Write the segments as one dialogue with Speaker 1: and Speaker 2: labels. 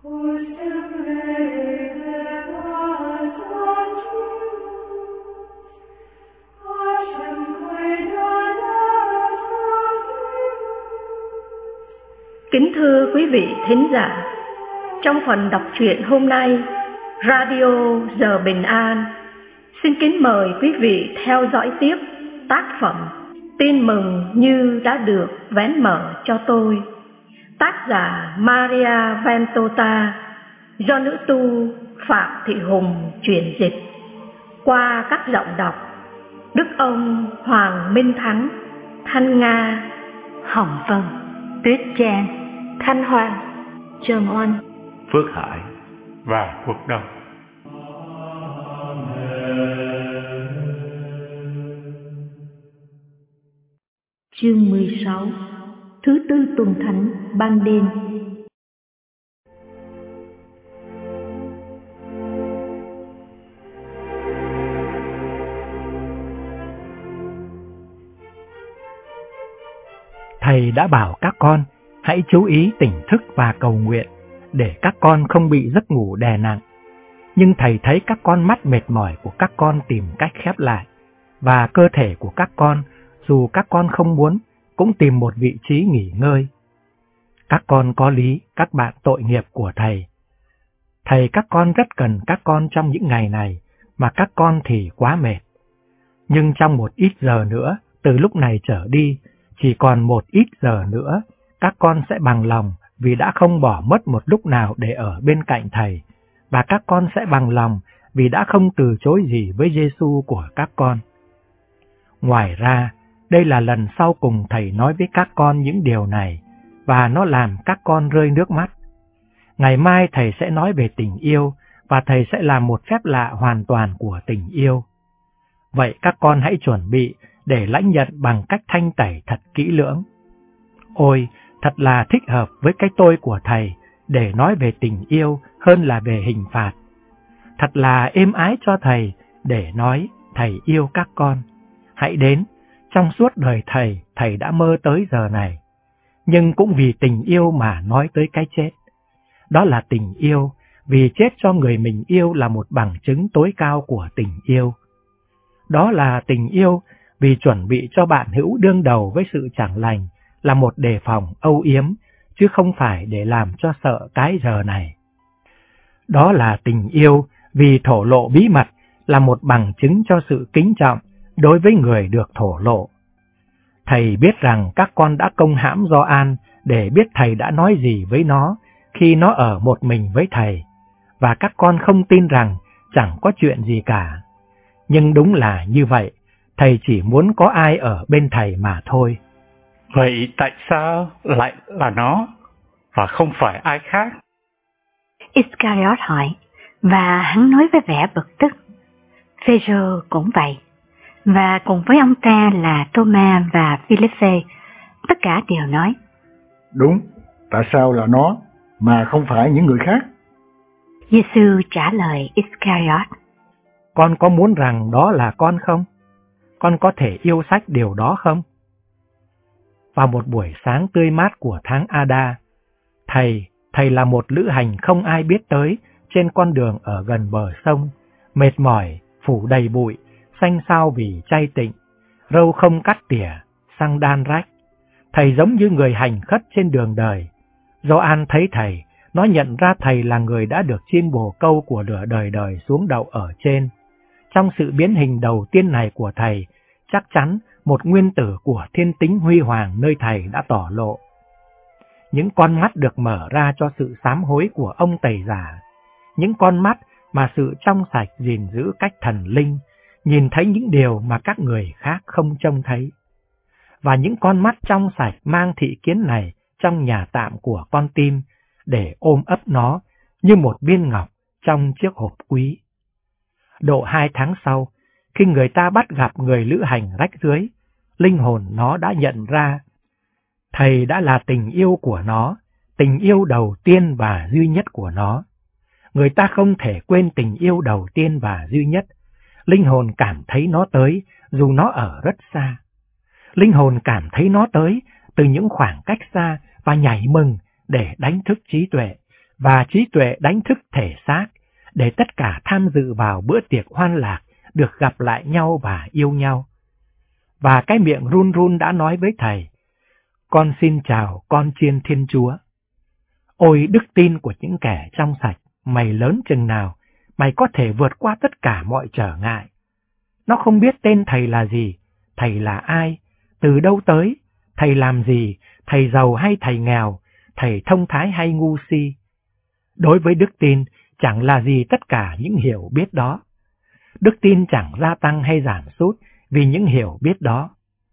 Speaker 1: Kính thưa quý vị thính giả, trong phần đọc truyện hôm nay, Radio Giờ Bình An xin kính mời quý vị theo dõi tiếp tác phẩm Tin mừng như đã được vén mở cho tôi, tác giả Maria Ventota, do nữ tu Phạm Thị Hùng chuyển dịch, qua các giọng đọc Đức Ông Hoàng Minh Thắng, Thanh Nga, Hồng Vân, Tuyết Trang, Thanh Hoàng, Trần Oanh,
Speaker 2: Phước Hải và Quốc Đông.
Speaker 1: Chương 16, thứ tư tuần thánh ban đêm.
Speaker 3: Thầy đã bảo các con hãy chú ý tỉnh thức và cầu nguyện để các con không bị giấc ngủ đè nặng. Nhưng thầy thấy các con mắt mệt mỏi của các con tìm cách khép lại, và cơ thể của các con, dù các con không muốn, cũng tìm một vị trí nghỉ ngơi. Các con có lý, các bạn tội nghiệp của thầy. Thầy các con rất cần các con trong những ngày này, mà các con thì quá mệt. Nhưng trong một ít giờ nữa, từ lúc này trở đi, chỉ còn một ít giờ nữa, các con sẽ bằng lòng vì đã không bỏ mất một lúc nào để ở bên cạnh thầy, và các con sẽ bằng lòng vì đã không từ chối gì với Giêsu của các con. Ngoài ra, đây là lần sau cùng thầy nói với các con những điều này, và nó làm các con rơi nước mắt. Ngày mai thầy sẽ nói về tình yêu, và thầy sẽ làm một phép lạ hoàn toàn của tình yêu. Vậy các con hãy chuẩn bị để lãnh nhận bằng cách thanh tẩy thật kỹ lưỡng. Ôi, thật là thích hợp với cái tôi của thầy để nói về tình yêu hơn là về hình phạt. Thật là êm ái cho thầy để nói thầy yêu các con. Hãy đến, trong suốt đời thầy đã mơ tới giờ này. Nhưng cũng vì tình yêu mà nói tới cái chết. Đó là tình yêu, vì chết cho người mình yêu là một bằng chứng tối cao của tình yêu. Đó là tình yêu, vì chuẩn bị cho bạn hữu đương đầu với sự chẳng lành là một đề phòng âu yếm, chứ không phải để làm cho sợ cái giờ này. Đó là tình yêu, vì thổ lộ bí mật là một bằng chứng cho sự kính trọng đối với người được thổ lộ. Thầy biết rằng các con đã công hãm Gioan để biết thầy đã nói gì với nó khi nó ở một mình với thầy, và các con không tin rằng chẳng có chuyện gì cả. Nhưng đúng là như vậy, thầy chỉ muốn có ai ở bên thầy mà thôi.
Speaker 2: Vậy tại sao lại là nó, và không phải ai khác?
Speaker 4: Iscariot hỏi, và hắn nói với vẻ bực tức. Phêrô cũng vậy, và cùng với ông ta là Thomas và Philippe, tất cả đều nói.
Speaker 5: Đúng, tại sao là nó, mà không phải những người khác?
Speaker 4: Giêsu trả lời Iscariot.
Speaker 3: Con có muốn rằng đó là con không? Con có thể yêu sách điều đó không? Vào một buổi sáng tươi mát của tháng Ada, thầy là một lữ hành không ai biết tới trên con đường ở gần bờ sông, mệt mỏi, phủ đầy bụi, xanh xao vì chay tịnh, râu không cắt tỉa, xăng đan rách. Thầy giống như người hành khất trên đường đời. Gioan thấy thầy, nó nhận ra thầy là người đã được chim bồ câu của lửa đời đời xuống đậu ở trên. Trong sự biến hình đầu tiên này của thầy, chắc chắn một nguyên tử của thiên tính huy hoàng nơi thầy đã tỏ lộ. Những con mắt được mở ra cho sự sám hối của ông tẩy giả, những con mắt mà sự trong sạch gìn giữ cách thần linh, nhìn thấy những điều mà các người khác không trông thấy. Và những con mắt trong sạch mang thị kiến này trong nhà tạm của con tim, để ôm ấp nó như một viên ngọc trong chiếc hộp quý. Độ 2 tháng sau, khi người ta bắt gặp người lữ hành rách rưới, linh hồn nó đã nhận ra thầy đã là tình yêu của nó, tình yêu đầu tiên và duy nhất của nó. Người ta không thể quên tình yêu đầu tiên và duy nhất. Linh hồn cảm thấy nó tới dù nó ở rất xa. Linh hồn cảm thấy nó tới từ những khoảng cách xa và nhảy mừng để đánh thức trí tuệ, và trí tuệ đánh thức thể xác để tất cả tham dự vào bữa tiệc hoan lạc, được gặp lại nhau và yêu nhau. Và cái miệng run run đã nói với thầy: con xin chào con chiên Thiên Chúa. Ôi đức tin của những kẻ trong sạch, mày lớn chừng nào, mày có thể vượt qua tất cả mọi trở ngại. Nó không biết tên thầy là gì, thầy là ai, từ đâu tới, thầy làm gì, thầy giàu hay thầy nghèo, thầy thông thái hay ngu si. Đối với đức tin, chẳng là gì tất cả những hiểu biết đó. Đức tin chẳng gia tăng hay giảm sút vì những hiểu biết đó.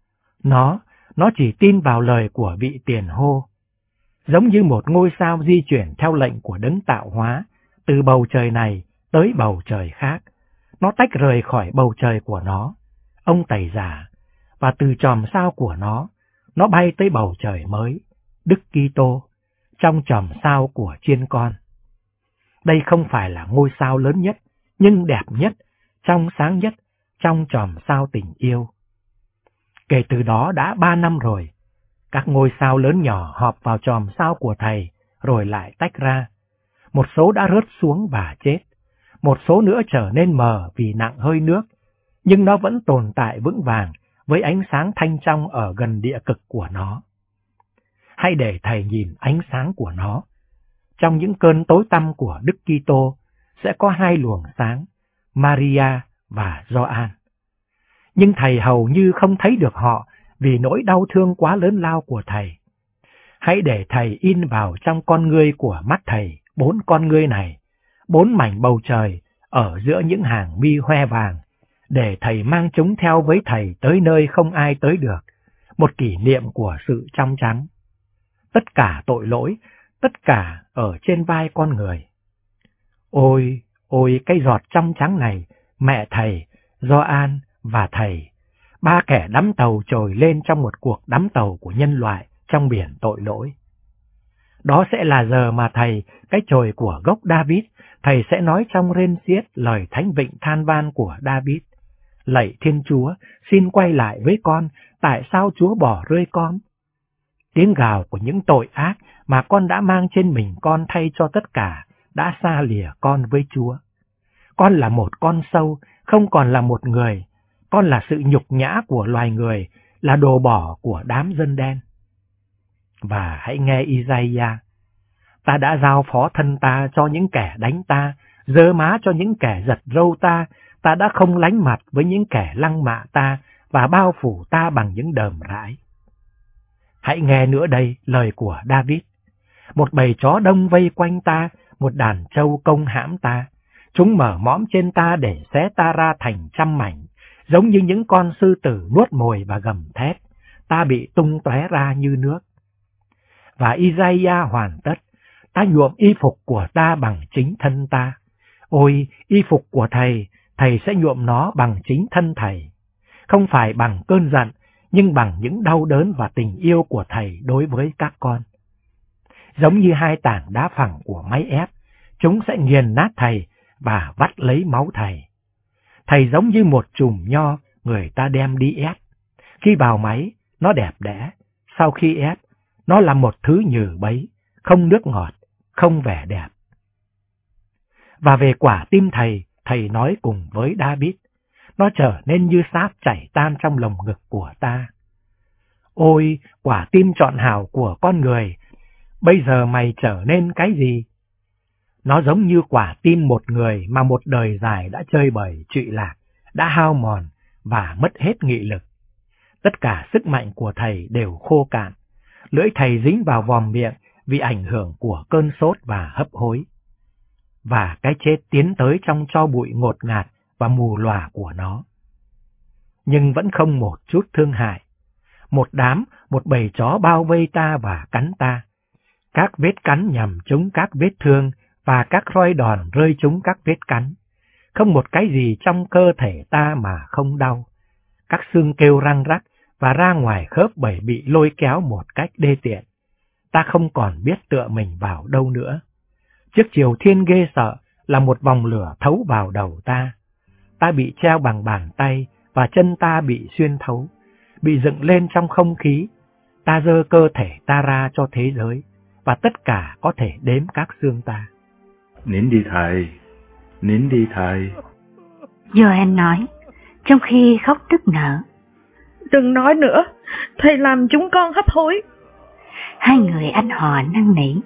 Speaker 3: Nó chỉ tin vào lời của vị tiền hô. Giống như một ngôi sao di chuyển theo lệnh của đấng tạo hóa, từ bầu trời này tới bầu trời khác. Nó tách rời khỏi bầu trời của nó, ông Tẩy Giả, và từ chòm sao của nó bay tới bầu trời mới, Đức Kitô, trong chòm sao của Chiên Con. Đây không phải là ngôi sao lớn nhất, nhưng đẹp nhất, trong sáng nhất, trong chòm sao tình yêu. Kể từ đó đã 3 năm rồi, các ngôi sao lớn nhỏ họp vào chòm sao của thầy, rồi lại tách ra. Một số đã rớt xuống và chết, một số nữa trở nên mờ vì nặng hơi nước, nhưng nó vẫn tồn tại vững vàng với ánh sáng thanh trong ở gần địa cực của nó. Hãy để thầy nhìn ánh sáng của nó. Trong những cơn tối tăm của Đức Kitô sẽ có 2 luồng sáng, Maria và Gioan. Nhưng thầy hầu như không thấy được họ vì nỗi đau thương quá lớn lao của thầy. Hãy để thầy in vào trong con ngươi của mắt thầy 4 con ngươi này, 4 mảnh bầu trời ở giữa những hàng mi hoe vàng, để thầy mang chúng theo với thầy tới nơi không ai tới được, một kỷ niệm của sự trong trắng. Tất cả tội lỗi, tất cả ở trên vai con người. Ôi cái giọt trong trắng này, mẹ thầy, Gioan và thầy, 3 kẻ đắm tàu trồi lên trong một cuộc đắm tàu của nhân loại trong biển tội lỗi. Đó sẽ là giờ mà thầy, cái chồi của gốc David, thầy sẽ nói trong rên xiết lời thánh vịnh than van của David: lạy Thiên Chúa, xin quay lại với con, tại sao Chúa bỏ rơi con? Tiếng gào của những tội ác mà con đã mang trên mình con thay cho tất cả, đã xa lìa con với Chúa. Con là một con sâu, không còn là một người. Con là sự nhục nhã của loài người, là đồ bỏ của đám dân đen. Và hãy nghe Isaiah: ta đã giao phó thân ta cho những kẻ đánh ta, giơ má cho những kẻ giật râu ta, ta đã không lánh mặt với những kẻ lăng mạ ta, và bao phủ ta bằng những đờm rãi. Hãy nghe nữa đây lời của David: một bầy chó đông vây quanh ta, một đàn trâu công hãm ta. Chúng mở mõm trên ta để xé ta ra thành trăm mảnh, giống như những con sư tử nuốt mồi và gầm thét. Ta bị tung tóe ra như nước. Và Isaiah hoàn tất: ta nhuộm y phục của ta bằng chính thân ta. Ôi, y phục của thầy, thầy sẽ nhuộm nó bằng chính thân thầy. Không phải bằng cơn giận, nhưng bằng những đau đớn và tình yêu của thầy đối với các con. Giống như 2 tảng đá phẳng của máy ép, chúng sẽ nghiền nát thầy và vắt lấy máu thầy. Thầy giống như một chùm nho người ta đem đi ép. Khi vào máy, nó đẹp đẽ. Sau khi ép, nó là một thứ nhừ bấy, không nước ngọt, không vẻ đẹp. Và về quả tim thầy, thầy nói cùng với David: nó trở nên như sáp chảy tan trong lồng ngực của ta. Ôi, quả tim trọn hảo của con người, bây giờ mày trở nên cái gì? Nó giống như quả tim một người mà một đời dài đã chơi bời trụy lạc, đã hao mòn và mất hết nghị lực. Tất cả sức mạnh của thầy đều khô cạn, lưỡi thầy dính vào vòm miệng vì ảnh hưởng của cơn sốt và hấp hối. Và cái chết tiến tới trong tro bụi ngột ngạt và mù lòa của nó. Nhưng vẫn không một chút thương hại. Một bầy chó bao vây ta và cắn ta. Các vết cắn nhằm trúng các vết thương và các roi đòn rơi trúng các vết cắn. Không một cái gì trong cơ thể ta mà không đau. Các xương kêu răng rắc và ra ngoài khớp bởi bị lôi kéo một cách đê tiện. Ta không còn biết tựa mình vào đâu nữa. Chiếc chiều thiên ghê sợ là một vòng lửa thấu vào đầu ta. Ta bị treo bằng bàn tay và chân ta bị xuyên thấu, bị dựng lên trong không khí. Ta giơ cơ thể ta ra cho thế giới, và tất cả có thể đếm các xương ta.
Speaker 6: Nín đi thầy, nín đi thầy.
Speaker 4: Gioan nói, trong khi khóc nức nở.
Speaker 7: Đừng nói nữa, thầy làm chúng con hấp hối.
Speaker 4: Hai người anh họ năn nỉ.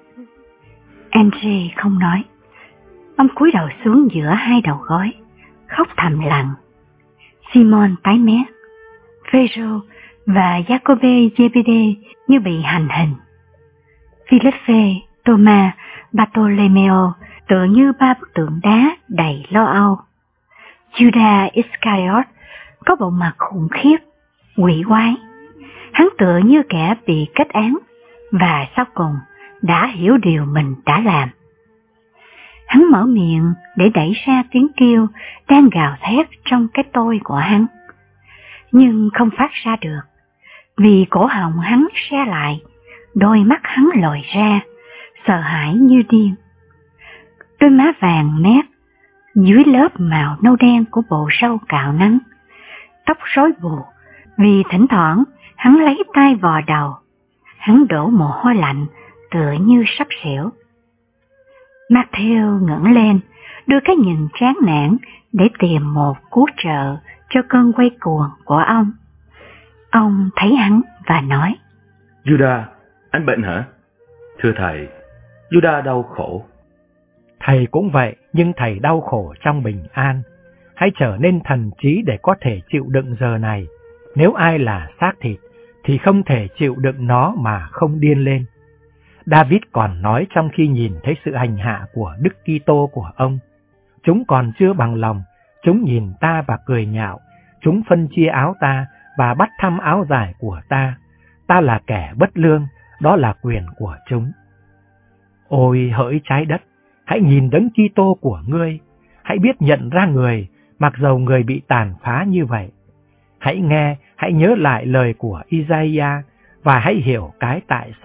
Speaker 4: Andre không nói. Ông cúi đầu xuống giữa hai đầu gối, khóc thầm lặng. Simon tái mét. Phêrô và Giacôbê Giê-bê-đê như bị hành hình. Philippe, Thomas, Bartolomeo tựa như ba bức tượng đá đầy lo âu. Judas Iscariot có bộ mặt khủng khiếp, quỷ quái. Hắn tựa như kẻ bị kết án và sau cùng đã hiểu điều mình đã làm. Hắn mở miệng để đẩy ra tiếng kêu đang gào thét trong cái tôi của hắn, nhưng không phát ra được, vì cổ họng hắn se lại, đôi mắt hắn lồi ra, sợ hãi như điên. Đôi má vàng mét, dưới lớp màu nâu đen của bộ râu cạo nắng, tóc rối bù, vì thỉnh thoảng hắn lấy tay vò đầu, hắn đổ mồ hôi lạnh tựa như sắp xỉu. Matthew ngẩng lên, đưa cái nhìn chán nản để tìm một cứu trợ cho cơn quay cuồng của ông. Ông thấy hắn và nói:
Speaker 6: Judas, anh bệnh hả? Thưa thầy, Judas đau khổ.
Speaker 3: Thầy cũng vậy, nhưng thầy đau khổ trong bình an. Hãy trở nên thần trí để có thể chịu đựng giờ này. Nếu ai là xác thịt, thì không thể chịu đựng nó mà không điên lên. David còn nói trong khi nhìn thấy sự hành hạ của Đức Kitô của ông: chúng còn chưa bằng lòng, chúng nhìn ta và cười nhạo, chúng phân chia áo ta và bắt thăm áo dài của ta. Ta là kẻ bất lương, đó là quyền của chúng. Ôi hỡi trái đất, hãy nhìn Đấng Kitô của ngươi, hãy biết nhận ra người, mặc dầu người bị tàn phá như vậy. Hãy nghe, hãy nhớ lại lời của Isaiah và hãy hiểu cái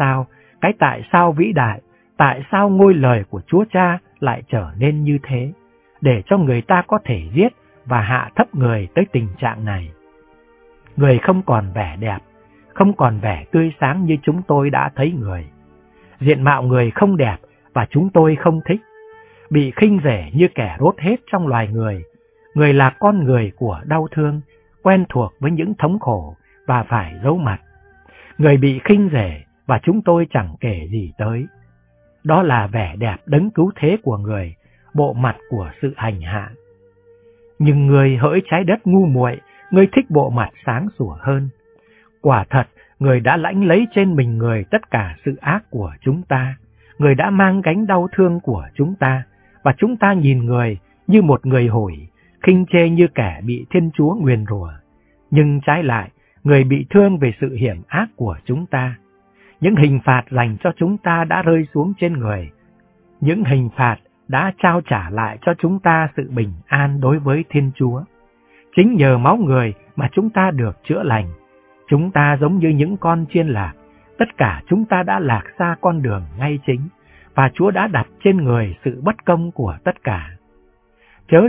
Speaker 3: tại sao vĩ đại, tại sao ngôi lời của Chúa Cha lại trở nên như thế, để cho người ta có thể giết và hạ thấp người tới tình trạng này. Người không còn vẻ đẹp, không còn vẻ tươi sáng như chúng tôi đã thấy người. Diện mạo người không đẹp và chúng tôi không thích. Bị khinh rẻ như kẻ rốt hết trong loài người. Người là con người của đau thương, quen thuộc với những thống khổ và phải giấu mặt. Người bị khinh rẻ và chúng tôi chẳng kể gì tới. Đó là vẻ đẹp đấng cứu thế của người, bộ mặt của sự hành hạ. Nhưng người hỡi trái đất ngu muội, người thích bộ mặt sáng sủa hơn. Quả thật, người đã lãnh lấy trên mình người tất cả sự ác của chúng ta. Người đã mang gánh đau thương của chúng ta, và chúng ta nhìn người như một người hủi, khinh chê như kẻ bị Thiên Chúa nguyền rủa. Nhưng trái lại, người bị thương về sự hiểm ác của chúng ta. Những hình phạt dành cho chúng ta đã rơi xuống trên người. Những hình phạt đã trao trả lại cho chúng ta sự bình an đối với Thiên Chúa. Chính nhờ máu người mà chúng ta được chữa lành. Chúng ta giống như những con chiên lạc, tất cả chúng ta đã lạc xa con đường ngay chính, và Chúa đã đặt trên người sự bất công của tất cả. Chớ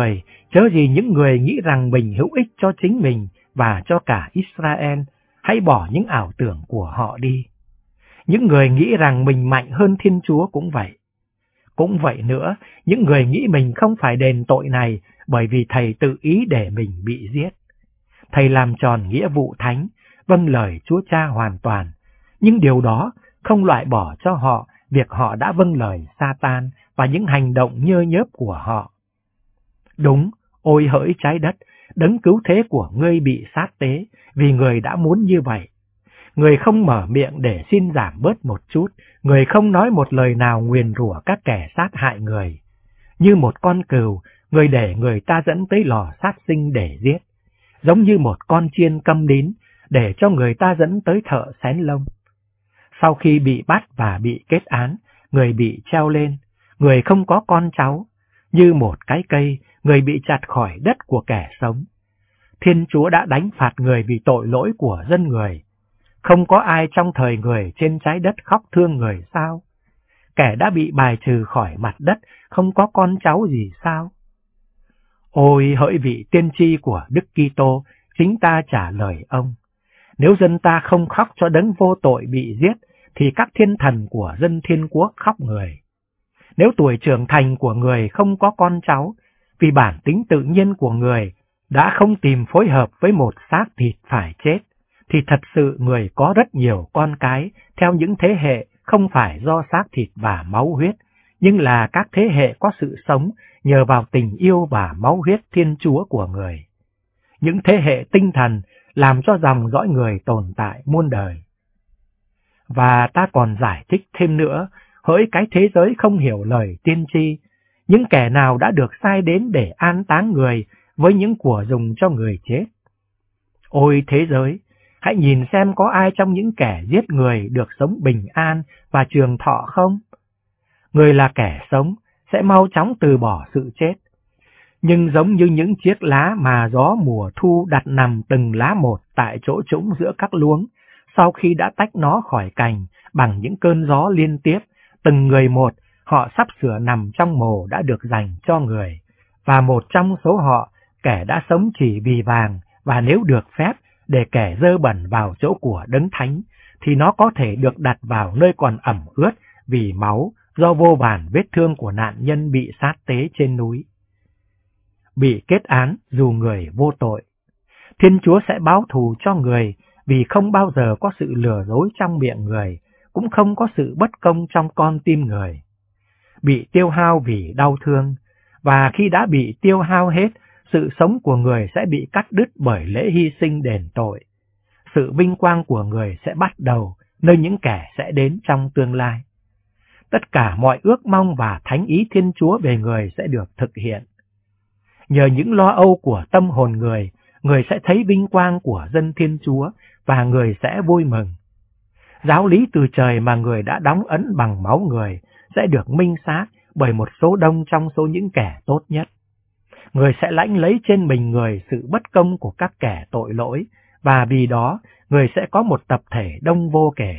Speaker 3: gì những người nghĩ rằng mình hữu ích cho chính mình và cho cả Israel, hãy bỏ những ảo tưởng của họ đi. Những người nghĩ rằng mình mạnh hơn Thiên Chúa cũng vậy. Cũng vậy nữa, những người nghĩ mình không phải đền tội này bởi vì thầy tự ý để mình bị giết. Thầy làm tròn nghĩa vụ thánh, vâng lời Chúa Cha hoàn toàn, nhưng điều đó không loại bỏ cho họ việc họ đã vâng lời Sa-tan và những hành động nhơ nhớp của họ. Đúng, ôi hỡi trái đất, đấng cứu thế của ngươi bị sát tế vì người đã muốn như vậy. Người không mở miệng để xin giảm bớt một chút, người không nói một lời nào nguyền rủa các kẻ sát hại người. Như một con cừu, người để người ta dẫn tới lò sát sinh để giết. Giống như một con chiên câm nín, để cho người ta dẫn tới thợ xén lông. Sau khi bị bắt và bị kết án, người bị treo lên, người không có con cháu. Như một cái cây, người bị chặt khỏi đất của kẻ sống. Thiên Chúa đã đánh phạt người vì tội lỗi của dân người. Không có ai trong thời người trên trái đất khóc thương người sao? Kẻ đã bị bài trừ khỏi mặt đất, không có con cháu gì sao? Ôi hỡi vị tiên tri của Đức Kitô, chính ta trả lời ông. Nếu dân ta không khóc cho đấng vô tội bị giết, thì các thiên thần của dân thiên quốc khóc người. Nếu tuổi trưởng thành của người không có con cháu, vì bản tính tự nhiên của người đã không tìm phối hợp với một xác thịt phải chết, thì thật sự người có rất nhiều con cái theo những thế hệ không phải do xác thịt và máu huyết, nhưng là các thế hệ có sự sống nhờ vào tình yêu và máu huyết Thiên Chúa của người. Những thế hệ tinh thần làm cho dòng dõi người tồn tại muôn đời. Và ta còn giải thích thêm nữa, hỡi cái thế giới không hiểu lời tiên tri, những kẻ nào đã được sai đến để an táng người với những của dùng cho người chết. Ôi thế giới, hãy nhìn xem có ai trong những kẻ giết người được sống bình an và trường thọ không? Người là kẻ sống, sẽ mau chóng từ bỏ sự chết. Nhưng giống như những chiếc lá mà gió mùa thu đặt nằm từng lá một tại chỗ trũng giữa các luống, sau khi đã tách nó khỏi cành bằng những cơn gió liên tiếp, từng người một, họ sắp sửa nằm trong mồ đã được dành cho người, và một trong số họ, kẻ đã sống chỉ vì vàng, và nếu được phép để kẻ dơ bẩn vào chỗ của Đấng Thánh, thì nó có thể được đặt vào nơi còn ẩm ướt vì máu do vô vàn vết thương của nạn nhân bị sát tế trên núi. Bị kết án dù người vô tội, Thiên Chúa sẽ báo thù cho người, vì không bao giờ có sự lừa dối trong miệng người, cũng không có sự bất công trong con tim người. Bị tiêu hao vì đau thương, và khi đã bị tiêu hao hết, sự sống của người sẽ bị cắt đứt bởi lễ hy sinh đền tội. Sự vinh quang của người sẽ bắt đầu nơi những kẻ sẽ đến trong tương lai. Tất cả mọi ước mong và thánh ý Thiên Chúa về người sẽ được thực hiện. Nhờ những lo âu của tâm hồn người, người sẽ thấy vinh quang của dân Thiên Chúa và người sẽ vui mừng. Giáo lý từ trời mà người đã đóng ấn bằng máu người sẽ được minh xác bởi một số đông trong số những kẻ tốt nhất. Người sẽ lãnh lấy trên mình người sự bất công của các kẻ tội lỗi, và vì đó người sẽ có một tập thể đông vô kể.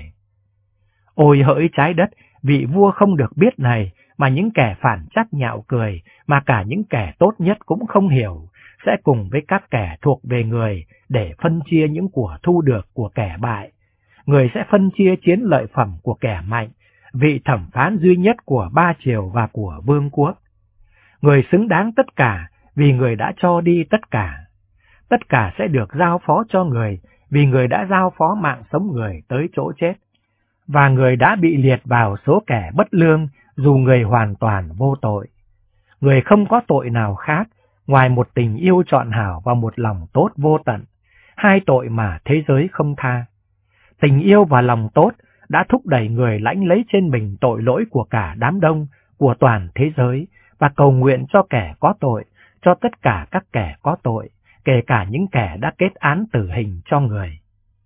Speaker 3: Ôi hỡi trái đất, vị vua không được biết này, mà những kẻ phản trắc nhạo cười, mà cả những kẻ tốt nhất cũng không hiểu, sẽ cùng với các kẻ thuộc về người để phân chia những của thu được của kẻ bại. Người sẽ phân chia chiến lợi phẩm của kẻ mạnh, vị thẩm phán duy nhất của ba triều và của vương quốc. Người xứng đáng tất cả vì người đã cho đi tất cả. Tất cả sẽ được giao phó cho người vì người đã giao phó mạng sống người tới chỗ chết. Và người đã bị liệt vào số kẻ bất lương dù người hoàn toàn vô tội. Người không có tội nào khác ngoài một tình yêu trọn hảo và một lòng tốt vô tận, hai tội mà thế giới không tha. Tình yêu và lòng tốt đã thúc đẩy người lãnh lấy trên mình tội lỗi của cả đám đông, của toàn thế giới, và cầu nguyện cho kẻ có tội, cho tất cả các kẻ có tội, kể cả những kẻ đã kết án tử hình cho người.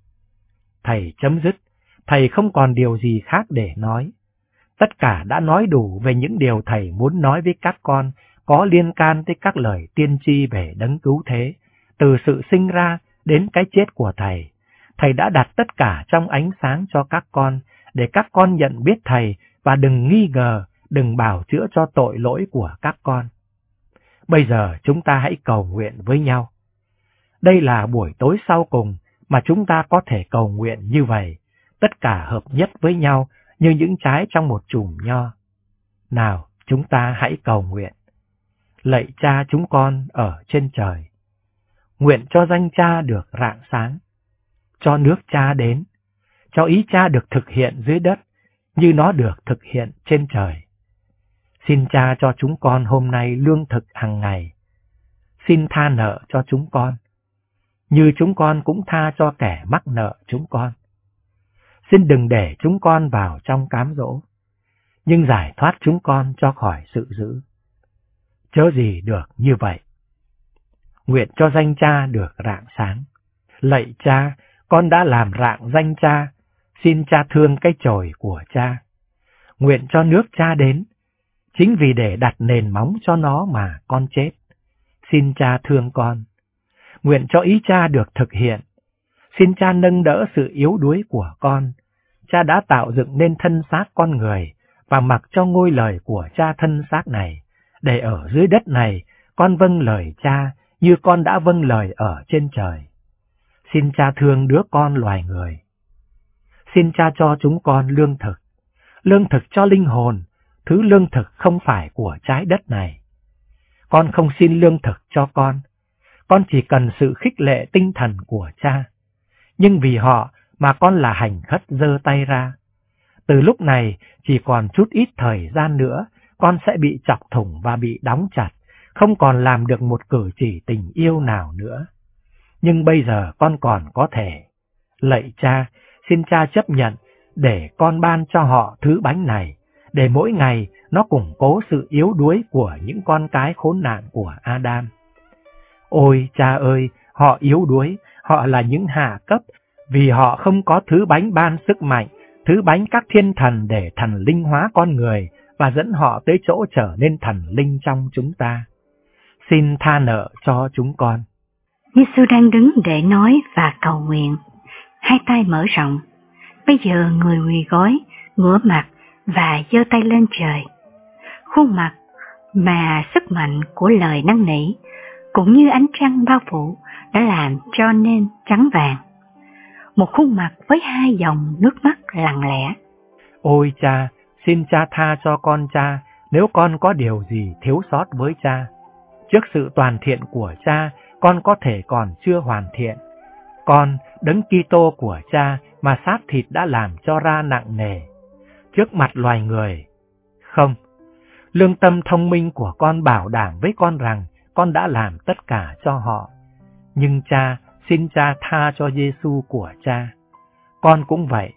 Speaker 3: Thầy chấm dứt, thầy không còn điều gì khác để nói. Tất cả đã nói đủ về những điều thầy muốn nói với các con có liên can tới các lời tiên tri về đấng cứu thế, từ sự sinh ra đến cái chết của thầy. Thầy đã đặt tất cả trong ánh sáng cho các con, để các con nhận biết thầy và đừng nghi ngờ, đừng bào chữa cho tội lỗi của các con. Bây giờ chúng ta hãy cầu nguyện với nhau. Đây là buổi tối sau cùng mà chúng ta có thể cầu nguyện như vậy, tất cả hợp nhất với nhau như những trái trong một chùm nho. Nào, chúng ta hãy cầu nguyện. Lạy Cha chúng con ở trên trời, nguyện cho danh Cha được rạng sáng, cho nước Cha đến, cho ý Cha được thực hiện dưới đất như nó được thực hiện trên trời. Xin Cha cho chúng con hôm nay lương thực hàng ngày. Xin tha nợ cho chúng con, như chúng con cũng tha cho kẻ mắc nợ chúng con. Xin đừng để chúng con vào trong cám dỗ, nhưng giải thoát chúng con cho khỏi sự dữ. Chớ gì được như vậy. Nguyện cho danh Cha được rạng sáng. Lạy Cha, con đã làm rạng danh Cha, xin Cha thương cái chổi của Cha. Nguyện cho nước Cha đến, chính vì để đặt nền móng cho nó mà con chết. Xin Cha thương con. Nguyện cho ý Cha được thực hiện. Xin Cha nâng đỡ sự yếu đuối của con. Cha đã tạo dựng nên thân xác con người, và mặc cho ngôi lời của Cha thân xác này, để ở dưới đất này con vâng lời Cha như con đã vâng lời ở trên trời. Xin Cha thương đứa con loài người. xin Cha cho chúng con lương thực cho linh hồn, thứ lương thực không phải của trái đất này. Con không xin lương thực cho con chỉ cần sự khích lệ tinh thần của Cha. Nhưng vì họ mà con là hành khất giơ tay ra. Từ lúc này chỉ còn chút ít thời gian nữa, con sẽ bị chọc thủng và bị đóng chặt, không còn làm được một cử chỉ tình yêu nào nữa. Nhưng bây giờ con còn có thể. Lạy Cha, xin Cha chấp nhận để con ban cho họ thứ bánh này, để mỗi ngày nó củng cố sự yếu đuối của những con cái khốn nạn của Adam. Ôi Cha ơi, họ yếu đuối, họ là những hạ cấp, vì họ không có thứ bánh ban sức mạnh, thứ bánh các thiên thần để thần linh hóa con người và dẫn họ tới chỗ trở nên thần linh trong chúng ta. Xin tha nợ cho chúng con.
Speaker 4: Giêsu đang đứng để nói và cầu nguyện, hai tay mở rộng. Bây giờ người quỳ gối, ngửa mặt và giơ tay lên trời. Khuôn mặt mà sức mạnh của lời năn nỉ cũng như ánh trăng bao phủ đã làm cho nên trắng vàng. Một khuôn mặt với hai dòng nước mắt lặng lẽ.
Speaker 3: Ôi Cha, xin Cha tha cho con Cha nếu con có điều gì thiếu sót với Cha. Trước sự toàn thiện của Cha, con có thể còn chưa hoàn thiện. Con, Đấng Kitô của Cha mà xác thịt đã làm cho ra nặng nề. Trước mặt loài người, không. Lương tâm thông minh của con bảo đảm với con rằng con đã làm tất cả cho họ. Nhưng Cha, xin Cha tha cho Giêsu của Cha. Con cũng vậy,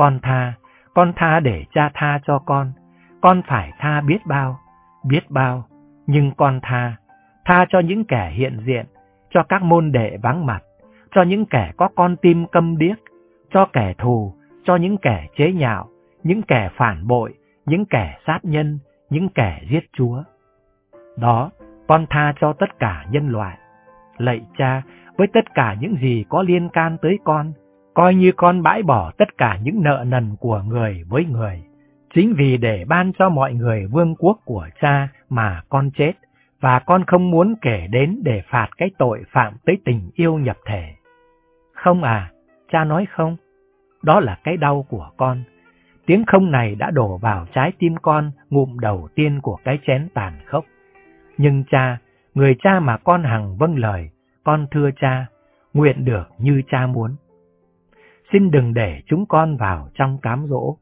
Speaker 3: con tha để Cha tha cho con. Con phải tha biết bao, nhưng con tha cho những kẻ hiện diện, cho các môn đệ vắng mặt, cho những kẻ có con tim câm điếc, cho kẻ thù, cho những kẻ chế nhạo, những kẻ phản bội, những kẻ sát nhân, những kẻ giết Chúa. Đó, con tha cho tất cả nhân loại. Lạy Cha, với tất cả những gì có liên can tới con, coi như con bãi bỏ tất cả những nợ nần của người với người. Chính vì để ban cho mọi người vương quốc của Cha mà con chết, và con không muốn kể đến để phạt cái tội phạm tới tình yêu nhập thể. Không à, Cha nói không, đó là cái đau của con. Tiếng không này đã đổ vào trái tim con ngụm đầu tiên của cái chén tàn khốc. Nhưng Cha, người Cha mà con hằng vâng lời, con thưa Cha, nguyện được như Cha muốn. Xin đừng để chúng con vào trong cám dỗ.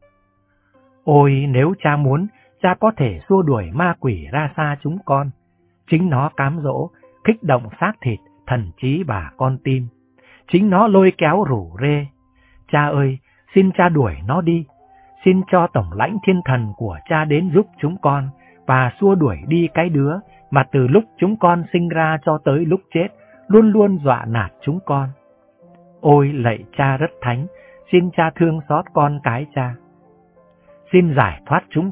Speaker 3: Ôi, nếu Cha muốn, Cha có thể xua đuổi ma quỷ ra xa chúng con. Chính nó cám dỗ, kích động xác thịt, thần trí và con tim. Chính nó lôi kéo rủ rê. Cha ơi, xin Cha đuổi nó đi. Xin cho tổng lãnh thiên thần của Cha đến giúp chúng con và xua đuổi đi cái đứa mà từ lúc chúng con sinh ra cho tới lúc chết luôn luôn dọa nạt chúng con. Ôi lạy Cha rất thánh, xin Cha thương xót con cái Cha. Xin giải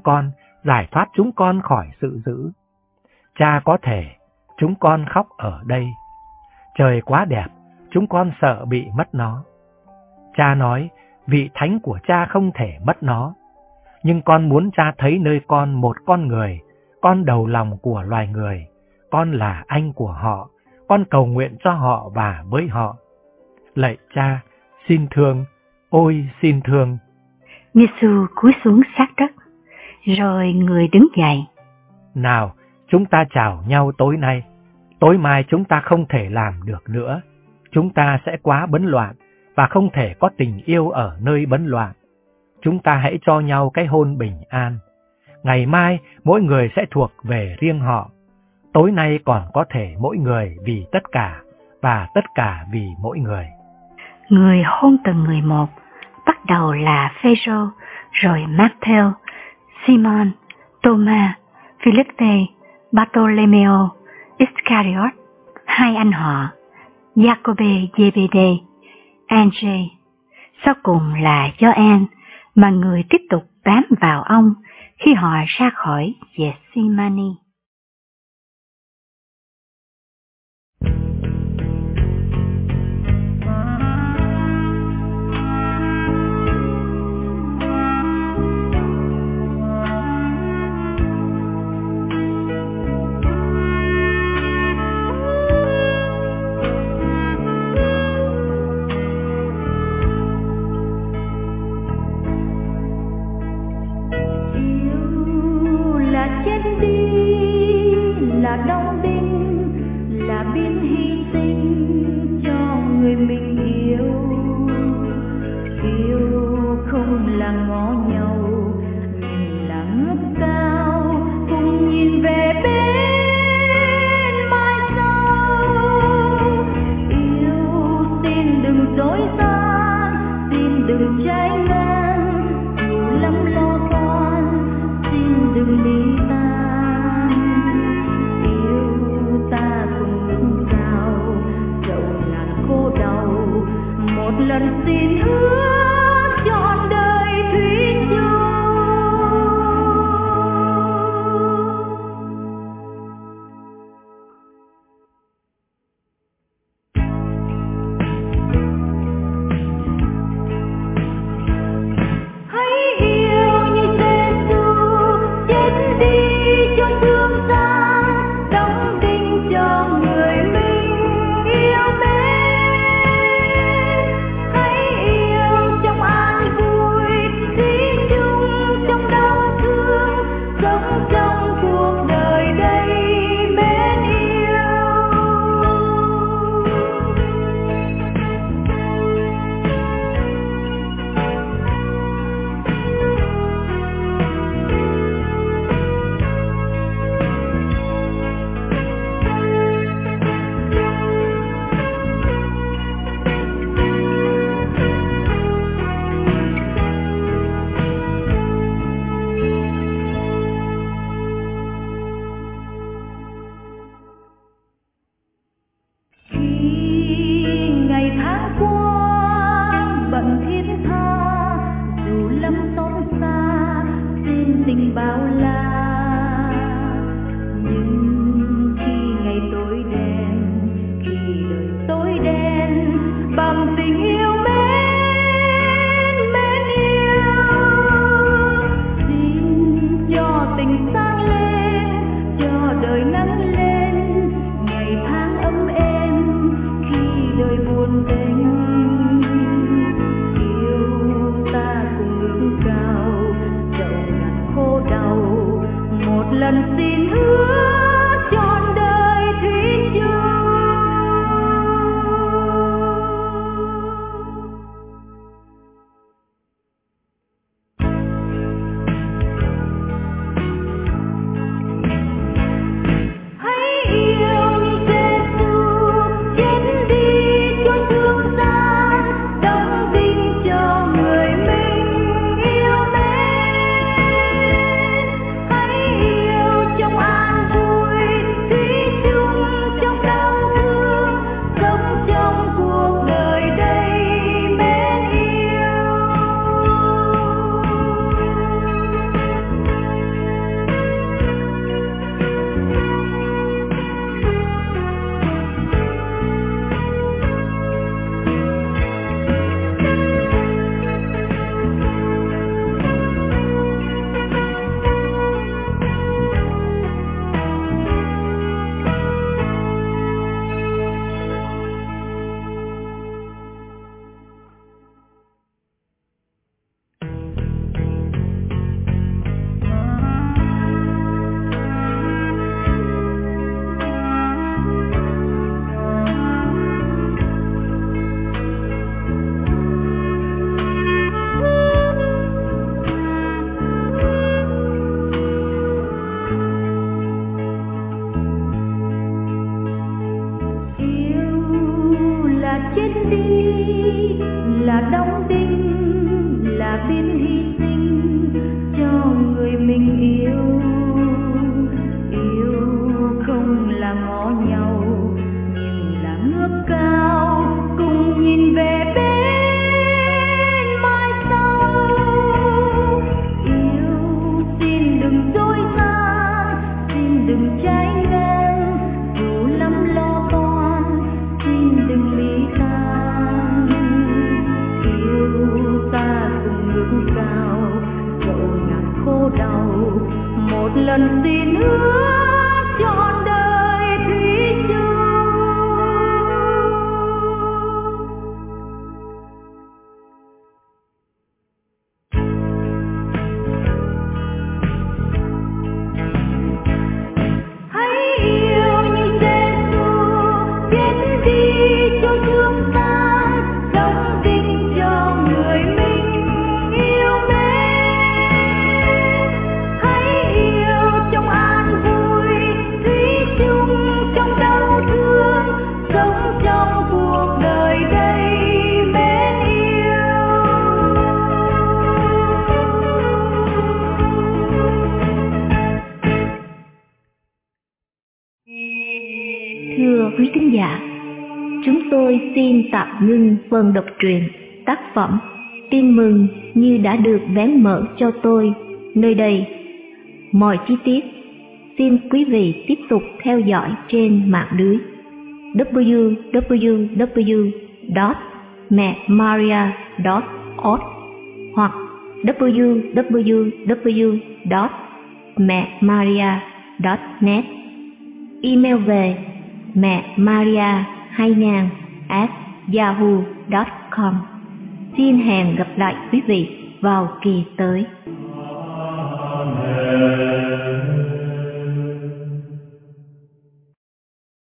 Speaker 3: thoát chúng con khỏi sự dữ. Cha có thể, chúng con khóc ở đây. Trời quá đẹp, chúng con sợ bị mất nó. Cha nói, vị thánh của Cha không thể mất nó. Nhưng con muốn Cha thấy nơi con một con người, con đầu lòng của loài người. Con là anh của họ, con cầu nguyện cho họ và với họ. Lạy Cha, xin thương, ôi xin thương.
Speaker 4: Giêsu cúi xuống sát đất, rồi người đứng dậy.
Speaker 3: Nào, chúng ta chào nhau tối nay. Tối mai chúng ta không thể làm được nữa. Chúng ta sẽ quá bấn loạn và không thể có tình yêu ở nơi bấn loạn. Chúng ta hãy cho nhau cái hôn bình an. Ngày mai mỗi người sẽ thuộc về riêng họ. Tối nay còn có thể mỗi người vì tất cả và tất cả vì mỗi người.
Speaker 4: Người hôn từng người một, bắt đầu là Phêrô, rồi Matthew, Simon, Thomas, Philippe, Bartolomeo, Iscariot, hai anh họ, Jacobe Zebede, Andre. Sau cùng là Gioan, mà người tiếp tục bám vào ông khi họ ra khỏi Gethsemane.
Speaker 8: là đóng đinh, là biến hy sinh cho người mình yêu. Yêu không là ngó nhau, mình là ngước cao cùng nhìn về bên mai sau. Yêu xin đừng dối gian, xin đừng trái ngang, dù lắm lo toan xin đừng ly tan. Yêu ta cùng ước cao dẫu ngàn khổ đau, một lần xin hứa trọn đời thủy chung. Hãy yêu như Giêsu, chết đi cho thương gian, đóng đinh cho người mình yêu mến. Hãy yêu trong an vui, thủy chung trong đau thương, sống trong cuộc đời đầy mến yêu. Khi ngày tháng qua bận thiết tha, dù lắm xót xa xin tình bao la. Nhưng khi ngày tối đen, khi đời tối đen, bằng tình yêu mến yêu, xin cho tình sáng lên, cho đời nắng lên, ngày tháng ấm êm khi đời buồn tênh. Yêu ta cùng ước cao dẫu ngàn khổ đau, một lần xin hứa trọn đời thủy chung. Hãy yêu như Giêsu, chết đi cho thương gian, đóng đinh cho người mình yêu mến. Hãy yêu trong an vui,
Speaker 9: Thưa quý thính giả, chúng tôi xin tạm ngưng phần đọc truyện tác phẩm Tin mừng như đã được vén mở cho tôi nơi đây. Mọi chi tiết xin quý vị tiếp tục theo dõi trên mạng lưới www.memaria.org hoặc www.memaria.net. Email về memaria2000@yahoo.com. Xin hẹn gặp lại quý vị vào kỳ tới.